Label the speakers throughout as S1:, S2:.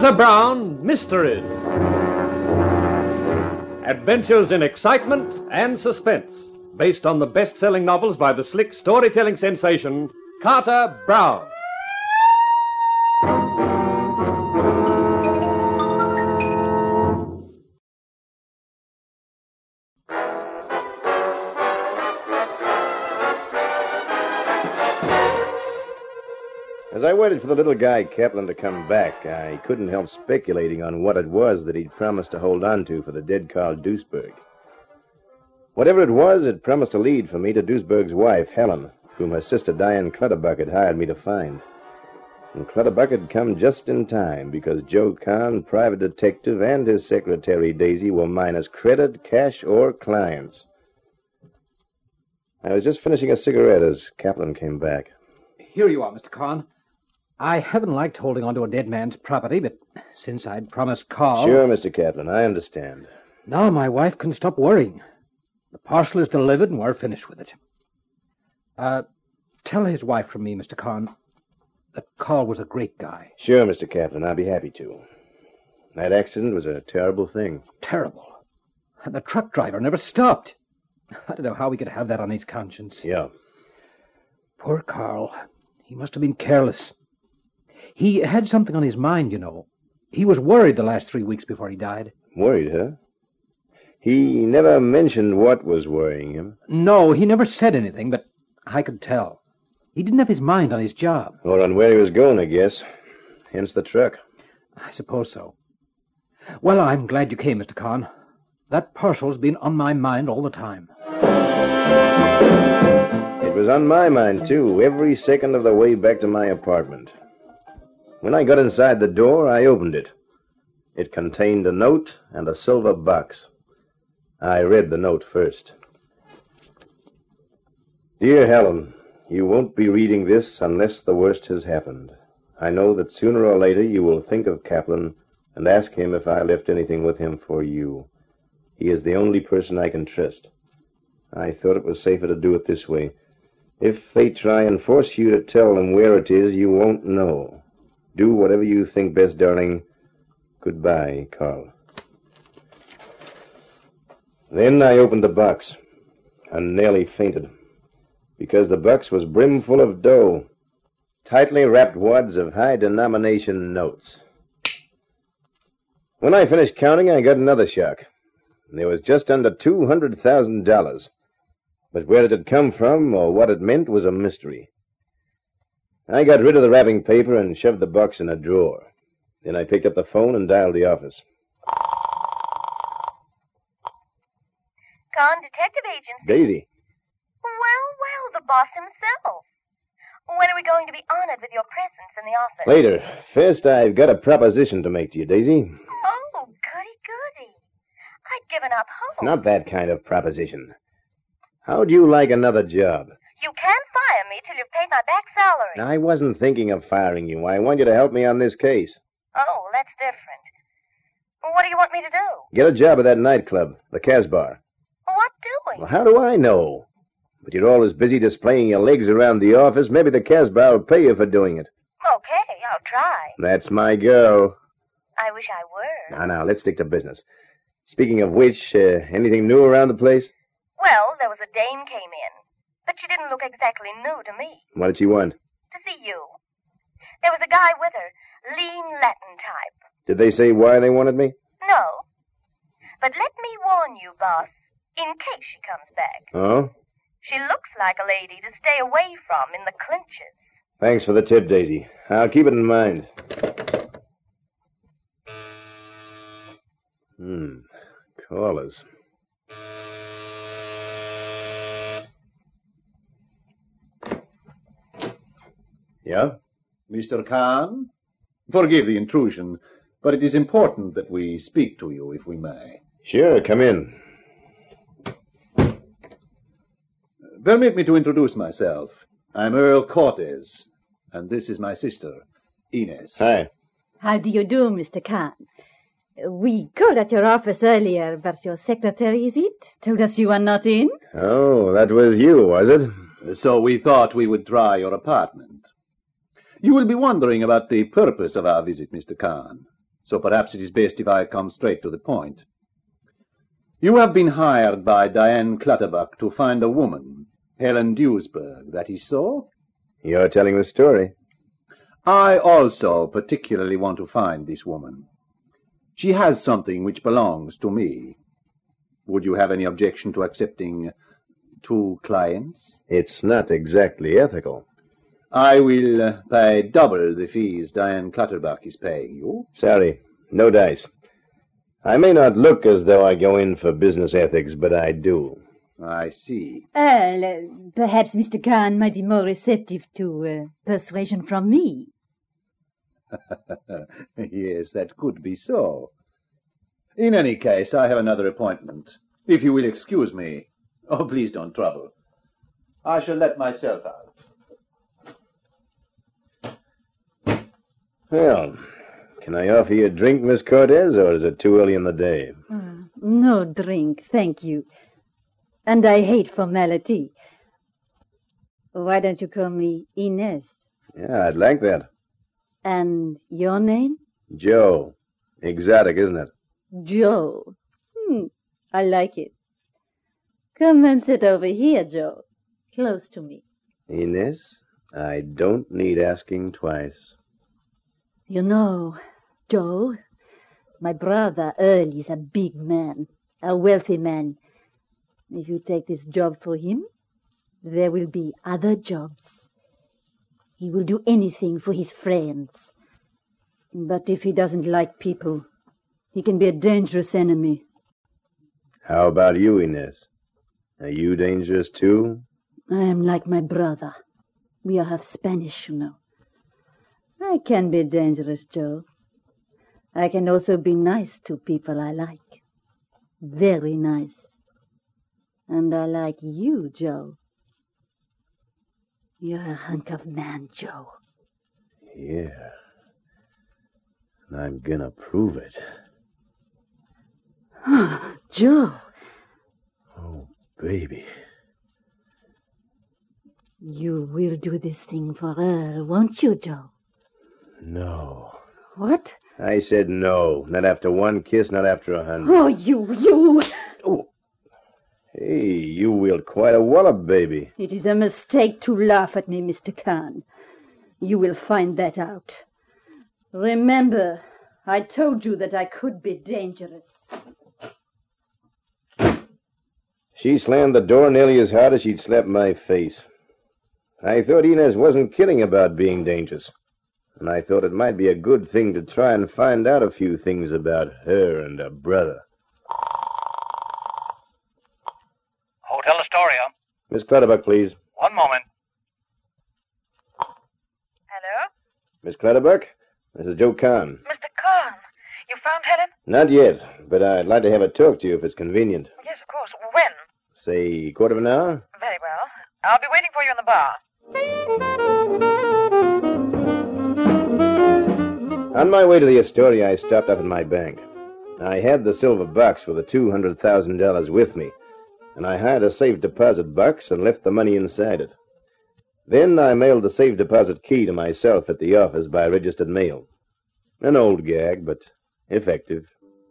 S1: Carter Brown Mysteries. Adventures in excitement and suspense, based on the best-selling novels by the slick storytelling sensation, Carter Brown.
S2: As I waited for the little guy Kaplan to come back, I couldn't help speculating on what it was that he'd promised to hold on to for the dead Carl Duesberg. Whatever it was, it promised a lead for me to Duesberg's wife, Helen, whom her sister Diane Clutterbuck had hired me to find. And Clutterbuck had come just in time, because Joe Kahn, private detective, and his secretary, Daisy, were minus credit, cash, or clients. I was just finishing a cigarette as Kaplan came back.
S3: Here you are, Mr. Kahn. I haven't liked holding on to a dead man's property, but since I'd promised Carl...
S2: Sure, Mr. Kaplan, I understand.
S3: Now my wife can stop worrying. The parcel is delivered and we're finished with it. Tell his wife from me, Mr. Kahn, that Carl was a great guy.
S2: Sure, Mr. Kaplan, I'll be happy to. That accident was a terrible thing.
S3: Terrible. And the truck driver never stopped. I don't know how he could have that on his conscience.
S2: Yeah.
S3: Poor Carl. He must have been careless. He had something on his mind, you know. He was worried the last 3 weeks before he died.
S2: Worried, huh? He never mentioned what was worrying him.
S3: No, he never said anything, but I could tell. He didn't have his mind on his job.
S2: Or on where he was going, I guess. Hence the truck.
S3: I suppose so. Well, I'm glad you came, Mr. Kahn. That parcel's been on my mind all the time.
S2: It was on my mind, too, every second of the way back to my apartment. When I got inside the door, I opened it. It contained a note and a silver box. I read the note first. Dear Helen, you won't be reading this unless the worst has happened. I know that sooner or later you will think of Kaplan and ask him if I left anything with him for you. He is the only person I can trust. I thought it was safer to do it this way. If they try and force you to tell them where it is, you won't know. Do whatever you think best, darling. Goodbye, Carl. Then I opened the box and nearly fainted, because the box was brimful of dough, tightly wrapped wads of high-denomination notes. When I finished counting, I got another shock. There was just under $200,000. But where it had come from or what it meant was a mystery. I got rid of the wrapping paper and shoved the box in a drawer. Then I picked up the phone and dialed the office.
S4: Kahn Detective Agency.
S2: Daisy.
S4: Well, the boss himself. When are we going to be honored with your presence in the office?
S2: Later. First, I've got a proposition to make to you, Daisy.
S4: Oh, goody. I'd given up hope.
S2: Not that kind of proposition. How'd you like another job?
S4: You can't fire me till you've paid my back salary.
S2: I wasn't thinking of firing you. I want you to help me on this case.
S4: Oh, that's different. What do you want me to do?
S2: Get a job at that nightclub, the Casbah.
S4: What doing?
S2: Well, how do I know? But you're always busy displaying your legs around the office. Maybe the Casbah will pay you for doing it.
S4: Okay, I'll try.
S2: That's my girl.
S4: I wish I were.
S2: Now, let's stick to business. Speaking of which, anything new around the place?
S4: Well, there was a dame came in, but she didn't look exactly new to me.
S2: What did she want?
S4: To see you. There was a guy with her, lean Latin type.
S2: Did they say why they wanted me?
S4: No. But let me warn you, boss, in case she comes back.
S2: Oh?
S4: She looks like a lady to stay away from in the clinches.
S2: Thanks for the tip, Daisy. I'll keep it in mind. Callers. Yeah?
S5: Mr. Kahn? Forgive the intrusion, but it is important that we speak to you, if we may.
S2: Sure, come in.
S5: Permit me to introduce myself. I'm Earl Cortez, and this is my sister, Inez.
S2: Hi.
S6: How do you do, Mr. Kahn? We called at your office earlier, but your secretary, is it, told us you were not in?
S2: Oh, that was you, was it?
S5: So we thought we would try your apartment. You will be wondering about the purpose of our visit, Mr. Kahn. so perhaps it is best if I come straight to the point. You have been hired by Diane Clutterbuck to find a woman, Helen Duisberg, that is so?
S2: You're telling the story.
S5: I also particularly want to find this woman. She has something which belongs to me. Would you have any objection to accepting 2 clients?
S2: It's not exactly ethical.
S5: I will pay double the fees Diane Clutterbuck is paying you.
S2: Sorry, no dice. I may not look as though I go in for business ethics, but I do.
S5: I see.
S6: Perhaps Mr. Khan might be more receptive to persuasion from me.
S5: Yes, that could be so. In any case, I have another appointment. If you will excuse me. Oh, please don't trouble. I shall let myself out.
S2: Well, can I offer you a drink, Miss Cortez, or is it too early in the day?
S6: No drink, thank you. And I hate formality. Why don't you call me Inez?
S2: Yeah, I'd like that.
S6: And your name?
S2: Joe. Exotic, isn't it?
S6: Joe. I like it. Come and sit over here, Joe. Close to me.
S2: Inez, I don't need asking twice.
S6: You know, Joe, my brother Earl is a big man, a wealthy man. If you take this job for him, there will be other jobs. He will do anything for his friends. But if he doesn't like people, he can be a dangerous enemy.
S2: How about you, Inez? Are you dangerous, too?
S6: I am like my brother. We are half Spanish, you know. I can be dangerous, Joe. I can also be nice to people I like. Very nice. And I like you, Joe. You're a hunk of man, Joe.
S2: Yeah. And I'm gonna prove it.
S6: Joe.
S2: Oh, baby.
S6: You will do this thing for Earl, won't you, Joe?
S2: No.
S6: What?
S2: I said no. Not after one kiss, not after 100.
S6: Oh, you!
S2: Oh. Hey, you wield quite a wallop, baby.
S6: It is a mistake to laugh at me, Mr. Khan. You will find that out. Remember, I told you that I could be dangerous.
S2: She slammed the door nearly as hard as she'd slapped my face. I thought Inez wasn't kidding about being dangerous. And I thought it might be a good thing to try and find out a few things about her and her brother.
S7: Hotel Astoria.
S2: Miss Clutterbuck, please.
S7: One moment.
S4: Hello?
S2: Miss Clutterbuck, this is Joe Khan.
S4: Mr. Khan, you found Helen?
S2: Not yet, but I'd like to have a talk to you if it's convenient.
S4: Yes, of course. When?
S2: Say, quarter of an hour?
S4: Very well. I'll be waiting for you in the bar.
S2: On my way to the Astoria, I stopped up at my bank. I had the silver box with the $200,000 with me, and I hired a safe deposit box and left the money inside it. Then I mailed the safe deposit key to myself at the office by registered mail. An old gag, but effective.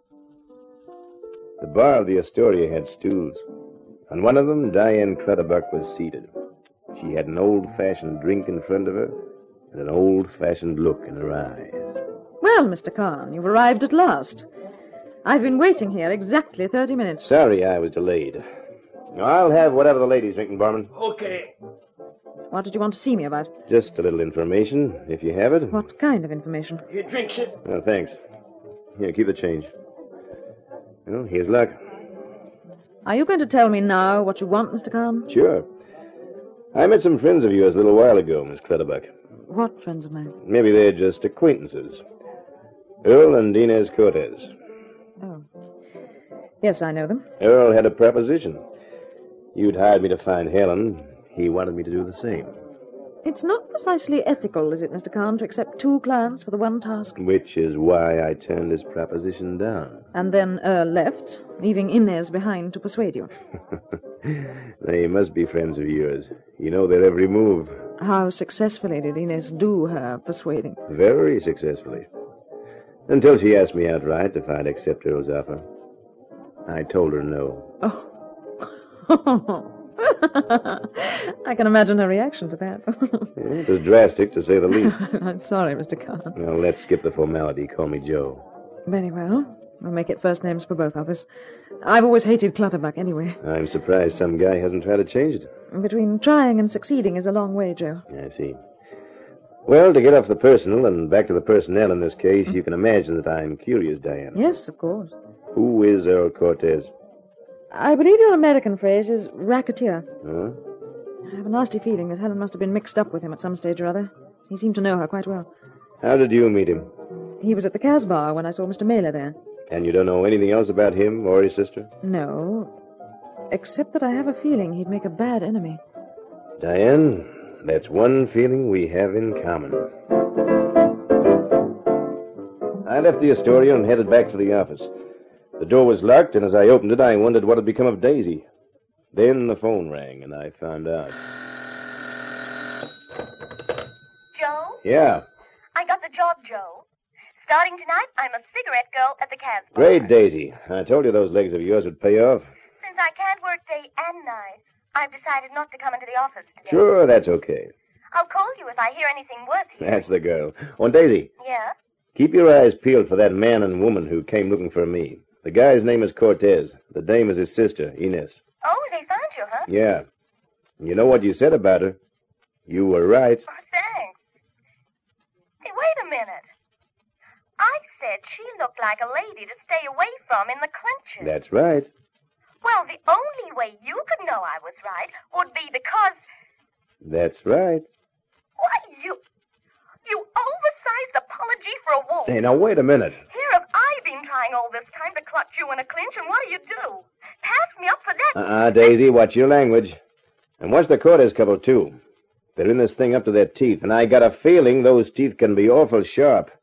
S2: The bar of the Astoria had stools. On one of them, Diane Clutterbuck was seated. She had an old-fashioned drink in front of her and an old-fashioned look in her eyes.
S8: Well, Mr. Khan, you've arrived at last. I've been waiting here exactly 30 minutes.
S2: Sorry I was delayed. I'll have whatever the ladies drinking, barman.
S7: Okay.
S8: What did you want to see me about?
S2: Just a little information, if you have it.
S8: What kind of information?
S7: Here, drinks it.
S2: Oh, thanks. Here, keep the change. Well, here's luck.
S8: Are you going to tell me now what you want, Mr. Khan?
S2: Sure. I met some friends of yours a little while ago, Miss Clutterbuck.
S8: What friends of mine?
S2: Maybe they're just acquaintances. Earl and Inez Cortez.
S8: Oh. Yes, I know them.
S2: Earl had a proposition. You'd hired me to find Helen. He wanted me to do the same.
S8: It's not precisely ethical, is it, Mr. Khan, to accept 2 clients for the one task?
S2: Which is why I turned his proposition down.
S8: And then Earl left, leaving Inez behind to persuade you.
S2: They must be friends of yours. You know their every move.
S8: How successfully did Inez do her persuading?
S2: Very successfully. Until she asked me outright if I'd accept Earl's offer. I told her no.
S8: Oh. I can imagine her reaction to that.
S2: Yeah, it was drastic, to say the least.
S8: I'm sorry, Mr. Kahn.
S2: Well, let's skip the formality. Call me Joe.
S8: Very well. We'll make it first names for both of us. I've always hated Clutterbuck anyway.
S2: I'm surprised some guy hasn't tried to change it.
S8: Between trying and succeeding is a long way, Joe.
S2: I see. Well, to get off the personal and back to the personnel in this case, you can imagine that I'm curious, Diane.
S8: Yes, of course.
S2: Who is Earl Cortez?
S8: I believe your American phrase is racketeer.
S2: Huh?
S8: I have a nasty feeling that Helen must have been mixed up with him at some stage or other. He seemed to know her quite well.
S2: How did you meet him?
S8: He was at the Casbah when I saw Mr. Mailer there.
S2: And you don't know anything else about him or his sister?
S8: No, except that I have a feeling he'd make a bad enemy.
S2: Diane, that's one feeling we have in common. I left the Astoria and headed back for the office. The door was locked, and as I opened it, I wondered what had become of Daisy. Then the phone rang, and I found out.
S4: Joe?
S2: Yeah.
S4: I got the job, Joe. Starting tonight, I'm a cigarette girl at the Casbah.
S2: Great, Daisy. I told you those legs of yours would pay off.
S4: Since I can't work day and night, I've decided not to come into the office today.
S2: Sure, that's okay.
S4: I'll call you if I hear anything worth hearing.
S2: That's the girl. Oh, and Daisy,
S4: Yeah?
S2: keep your eyes peeled for that man and woman who came looking for me. The guy's name is Cortez. The dame is his sister, Inez.
S4: Oh, they found you, huh?
S2: Yeah. You know what you said about her? You were right.
S4: Oh, thanks. Hey, wait a minute. I said she looked like a lady to stay away from in the clinches.
S2: That's right.
S4: Well, the only way you could know I was right would be because...
S2: That's right.
S4: Why, you oversized apology for a wolf.
S2: Hey, now wait a minute.
S4: Here have I been trying all this time to clutch you in a clinch, and what do? Pass me up for that.
S2: Daisy, watch your language. And watch the Cortez couple, too. They're in this thing up to their teeth, and I got a feeling those teeth can be awful sharp.